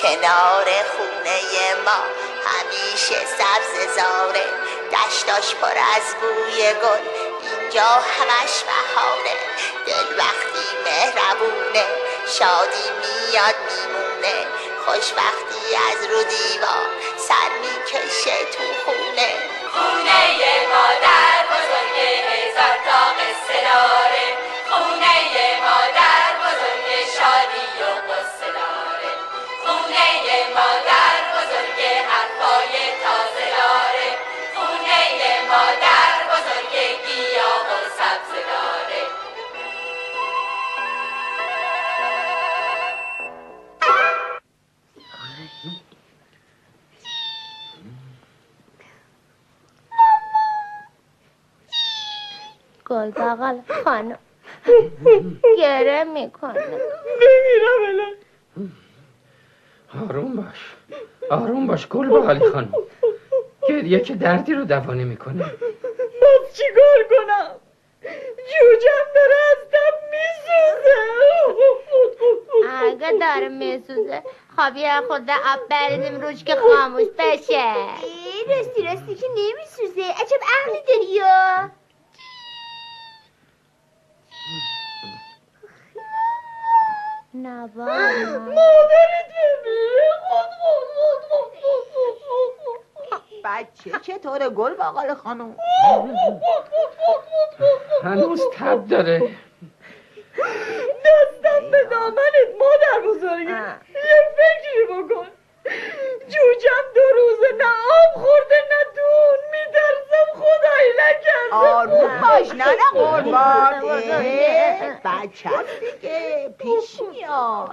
کنار خونه ما همیشه سبز زاره، دشتاش پر از بوی گل، اینجا همش بهاره. دل وقتی مهربونه شادی میاد میمونه، خوشبختی از رو دیوار سر میکشه تو خونه. خونه مادر بزرگ هزار تا قصه داره، خونه مادر بزرگ شادی و قصه داره، خونه مادر بزرگ حرفای تازه داره، خونه مادر بزرگ گیاه و سبزه داره. گل بغل خانم گره میکنه. نمیرم الان. آروم باش گل بغل خانم، گریه که دردی رو دوا نمیکنه. باز چیکار کنم؟ جوجم داره از دم میسوزه. اگه داره میسوزه خب یه خود آب بریزیم روش که خاموش بشه. راستی که نمیسوزه. عجب عقلی داری یا؟ نباید مادرت بمیره. بچه چطوره گل بغل خانم؟ هنوز تب داره. دستم به دامنت مادر بزرگی. یه فکری بکن. جوجم 2 روزه نه آب خورده نه دون. میترسم خدایی نکرده. آروم باش نه قربان. بچه دیگه پیش میاد.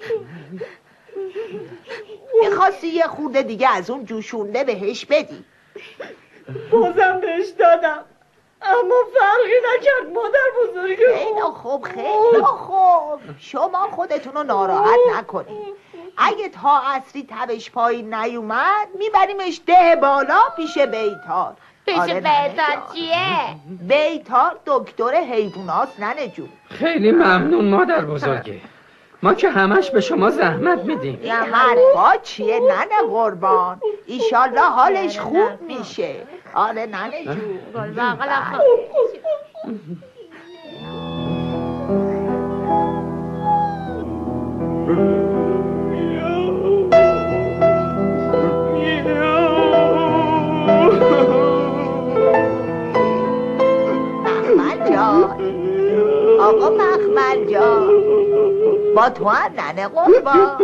میخواستی یه خورده دیگه از اون جوشونده بهش بدی. بازم بهش دادم اما فرقی نکرد مادر بزرگی. خیلی خوب. شما خودتون رو ناراحت نکنید. اگه تا عصری تبش پایین نیومد میبریمش ده بالا پیش بیتار. پیش بیتار چیه؟ بیتار دکتر حیوانات ننه جون. خیلی ممنون مادر بزرگه، ما که همش به شما زحمت میدیم. این حرفا چیه ننه قربان؟ ایشالله حالش خوب میشه. آره ننه جون. گل بغل مخمل جان، آقا مخمل جان، با تو هم ننه قربان؟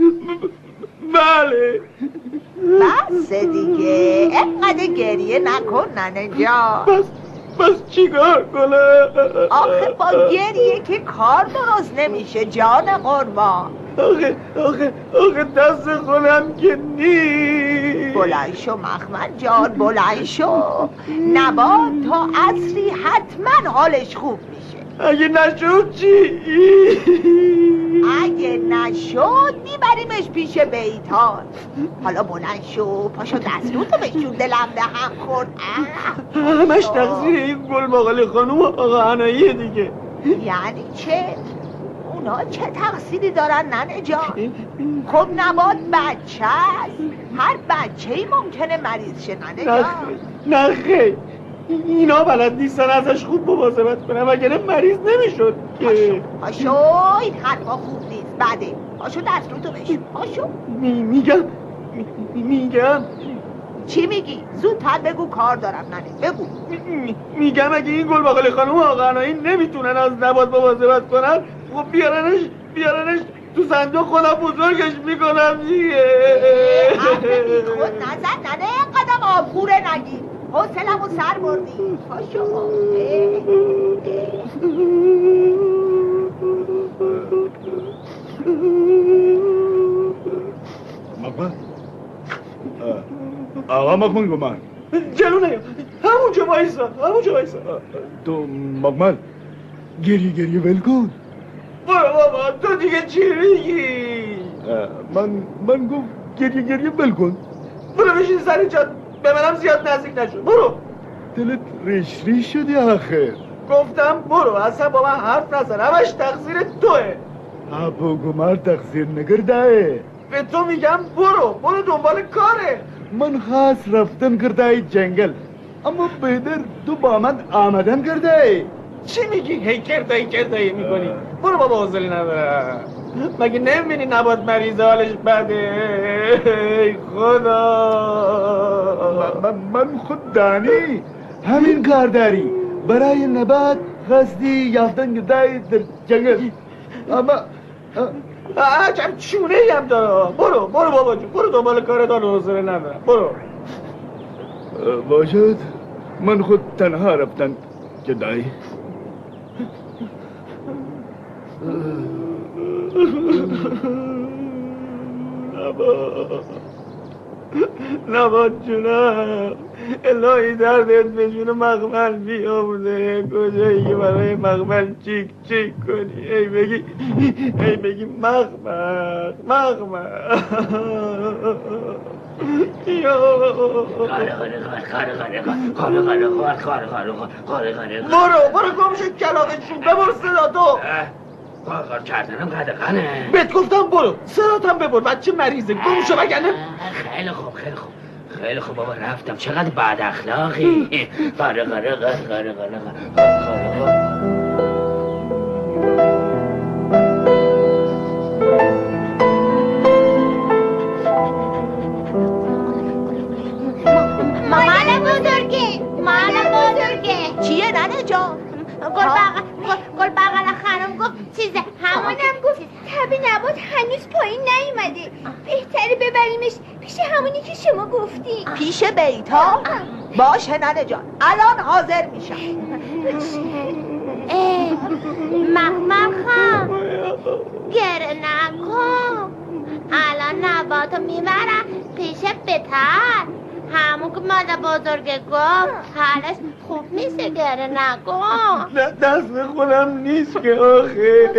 بله. بس دیگه اینقدر گریه نکن ننه جان. بس چیکار کنم؟ آخه با گریه که کار درست نمیشه جان قربان. آخه دست خودم که نیست. بلند شو مخمل جان، بلند شو. نبات تا عصری حتما حالش خوب میشه. اگه نشد چی؟ اگه نشد میبریمش پیش بیتار. حالا بلند شو، پاشو دستوتو بشون، دلم به هم خورد. همش تقصیر این گل بغل خانوم آقا عناییه دیگه. یعنی چه؟ اونا چه تقصیری دارن ننه جان؟ خب نبات بچه است، هر بچه‌ای ممکنه مریض شه ننه جان. نه خیر، اینا بلد نیستن ازش خوب مواظبت کنن وگرنه مریض نمیشد. پاشو این حرفا خوب نیست. بده پاشو دستوتو بشون، پاشو. میگم چی میگی؟ زودتر بگو کار دارم ننه، بگو. میگم اگه این گل بغل خانوم آقا عنایی نمیتونن از نبات مواظبت کنن، خب بیارنش تو صندوق خودم بزرگش میکنم دیگه. حرف بی خود نزن ننه، قدم آبخوره نگی. حوصله‌مو سر بردی. پاشو. مقبل آقا مقبل گمان جلو نیا، همونجا وایسا. تو مقبل گریه ول کن. برو بابا، تو دیگه چی میگی؟ من گفت گریه ول کن. برو بشین سر جات، به منم زیاد نزدیک نشو. برو. دلت ریش شدی آخر. گفتم برو، اصلا با من حرف نزن، همش تقصیر توه. ابو گمار تقصیر نگرده. به تو میگم برو دنبال کاره. من خاص رفتن کرده جنگل، اما بهتر تو با من آمدن کرده. چی میگی؟ هی کردایی میکنی. برو بابا حوصله ندارم. مگه نمیبینی نبات مریض حالش بده؟ ای خدا. من خود دانی همین کار داری. برای نبات قصدی یافتن کرده در جنگل، اما عجب چونه ای هم داره. برو بابا جون، برو دنبال کار دار. حوصله ندارم. برو. باشد من خود تنها رفتن کرده. نبات جونم، الهی دردت به جون مقبل بیاموزه. کجایی که برای مقبل چیک کنی؟ ای بگی مقبل. برو گم شو کلاغشون. ببر صدا تو. کار کردنم قدقنه. بهت گفتم برو، صداتم ببر. بچه مریضه، گم شو وگرنه. خیلی خوب بابا، رفتم. چقدر بد اخلاقی. قاره مامان بزرگه. چیه ننه جان؟ گل بغل خانم گفت چیزه. همونم گفت تب نبات هنوز پایین نیومده، بهتره ببریمش پیش همونی که شما گفتی. پیش بیتا؟ باشه ننه جان، الان حاضر میشم. مخمر خان گره نکن. الان نباتو میبرم پیش بتر. همون که مادر بزرگه گفت حالش خوب نیست، گره نکن. دست به خودم نیست که آخه.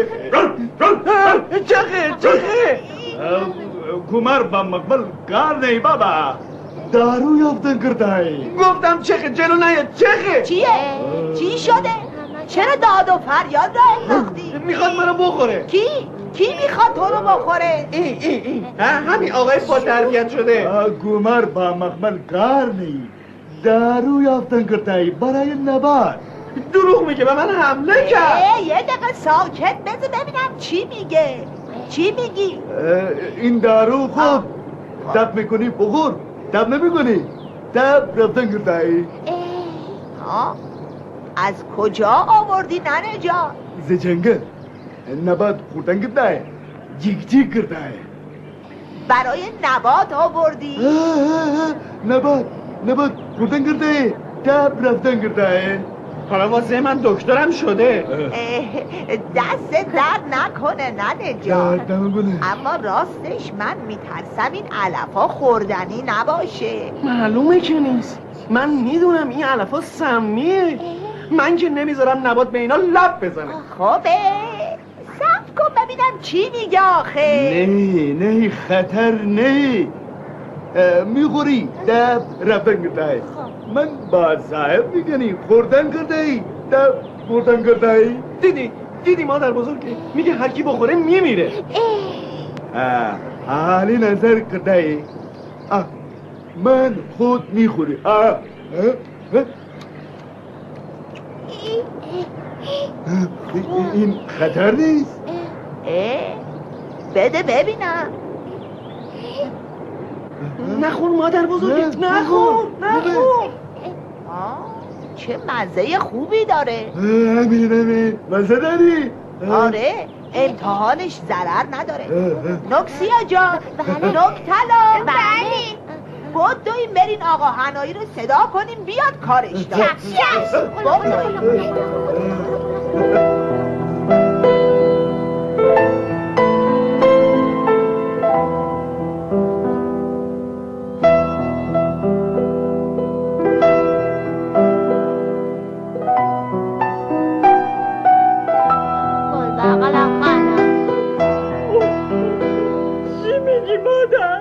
چخه کمر با مقبل کار نی بابا، دارو یافتن کرده. گفتم چخه، جلو نیاد. چخه چیه؟ چی شده؟ چرا داد و فریاد را انداختی؟ میخواد منو بخوره. کی میخواد تو رو بخوره؟ همین آقای با تربیت شده. کمر با مقبل کار نی، دارو یافتن کرده برای نبات. دروغ میگه، به من حمله کرد. یه دقیقه ساکت بذار ببینم چی میگه. چی میگی؟ این دارو خوب تب میکنی بخور، تب نمیکنی تب رفتن کرده. از کجا آوردی ننه جان؟ ز جنگل نبات خوردن کرده، جیک کرده. برای نبات آوردی؟ نبات خوردن کرده، تب رفتن کرده. حالا واسه من دکترم شده. دست درد نکنه ننه جان. نکنه. اما راستش من میترسم این علفا خوردنی نباشه. معلومه که نیست. من میدونم این علفا سمیه. من که نمیذارم نبات به اینا لب بزنه. خوبه، صبر کن ببینم چی میگه آخه. نه خطر نه. میخوری دب رفتن کرده. من با صاحب میگنی خوردن کرده، دب خوردن کرده. دیدی مادر بزرگه میگه هر کی بخوره میمیره. حالی نظر کرده. من خود میخوری. این خطر نیست. بده ببینم. نخور مادر بزرگت، نخور. چه مزه خوبی داره. همین مزه داری؟ آره، امتحانش ضرر نداره. نکسیا جان. نکتلا. بله. بدویم برین آقا حنایی رو صدا کنیم بیاد کارش دار. چی میگی مادر؟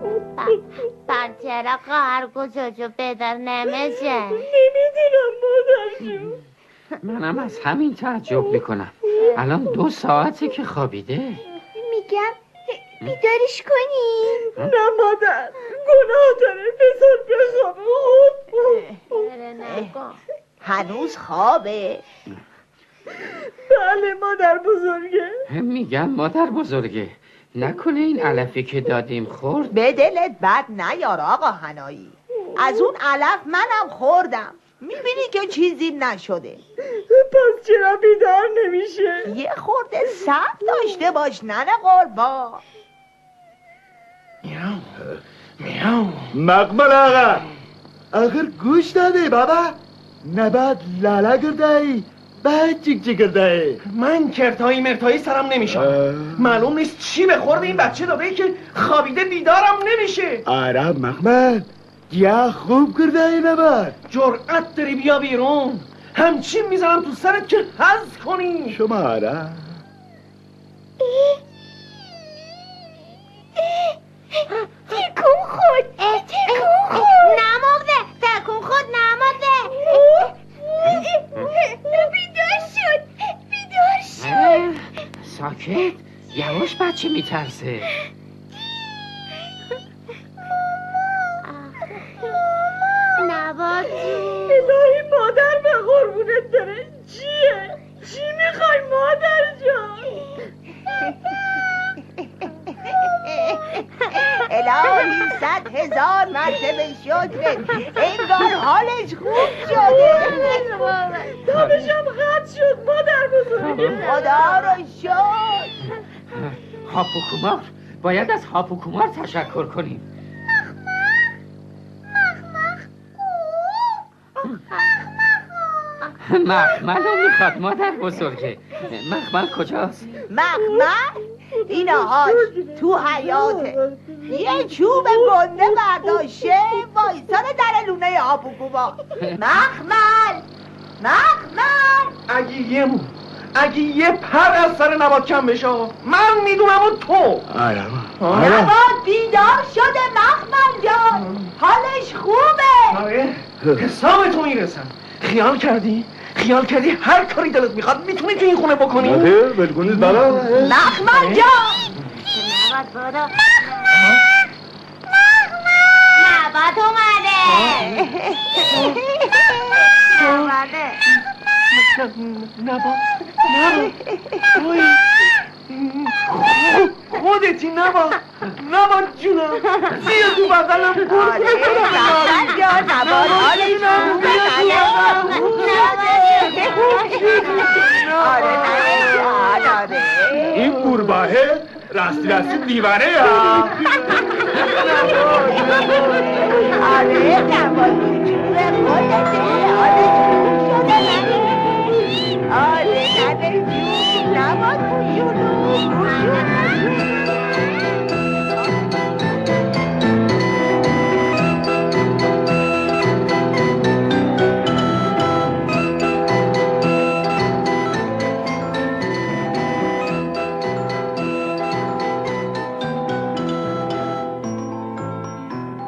چرا خرگوش جو بدر نمیشه؟ نمیدونم مادر جون. منم از همین تعجب میکنم. الان 2 ساعته که خوابیده. میگم بیدارش کنیم. نه مادر، گناه داره، بذار بخوابه. هنوز خوابه؟ بله مادر بزرگه. میگم مادر بزرگه، نکنه این علفی که دادیم خورد؟ به دلت بد نیار آقا حنایی، از اون علف منم خوردم، میبینی که چیزی نشده. پس چرا بیدار نمیشه؟ یه خورده صبر داشته باش ننه قربان. میاو مقبل آقا آخر گوش داده بابا، نباید لالا کرده ای بعد چیک چی کرده ای. من کرتایی مرتایی سرم نمیشه. معلوم نیست چی به خورد این بچه داده ای که خوابیده بیدارم نمیشه. آره مقبل گیا خوب کرده ای نباید. جرأت داری بیا بیرون، همچین میزنم تو سرت که حظ کنی. شما آره تکون خود نمرده، تکون خود نمرده. بیدار شد. ساکت، یواش بچه میترسه. نبات الهی مادر به قربونت داره. چیه؟ چی میخوای مادر جان؟ الهی 100,000 مرتبه شکرت، انگار حالش خوب شده. تابشم قطع شد مادر بزرگه. خدا رو شکر. هاپوکومار، باید از هاپوکومار تشکر کنیم. مخمل میخواد مادر بزرگه. مخمل کجاست؟ مخمل؟ اینهاش تو حیاته، یه چوب گنده برداشته وایساده در لونه هاپوکومار. مخمل اگه یه پر از سر نبات کم بشه من میدونم و تو. نبات بیدار شده مخمل جان، حالش خوبه. آره حساب تو میرسم. خیال کردی هر کاری دلت میخواد میتونی تو این خونه بکنی؟ نخیر بلکنید بلا. مخمل جان نبات برو. نبات اومده. نبات خودتی نبات جونم بیا تو بغلم. آره مخمل جان، نبات حالش خوبه. آره ننه جان، آره. این گورباهه راستی دیوانه ها. آره نبات جونه خودته، حالش خوب شده ننه. آره ننه جون، نبات جون.